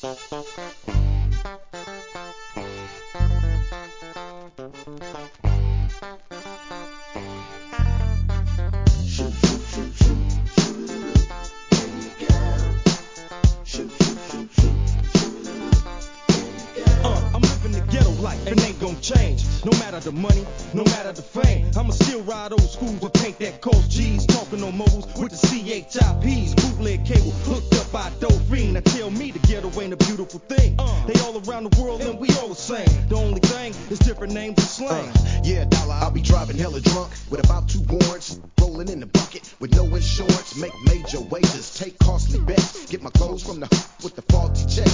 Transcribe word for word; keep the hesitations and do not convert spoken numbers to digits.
No matter the money, no matter the fame, I'ma still ride old schools with paint that cost G's. Talking on mobiles with the C H I Ps. Bootleg cable hooked up by Dolphine. Now tell me the ghetto ain't a beautiful thing. Uh, they all around the world and we all the same. The only thing is different names and slang. Uh, yeah, dollar, I'll be driving hella drunk with about two warrants. Rolling in the bucket with no insurance. Make major wagers, take costly bets. Get my clothes from the with the faulty check.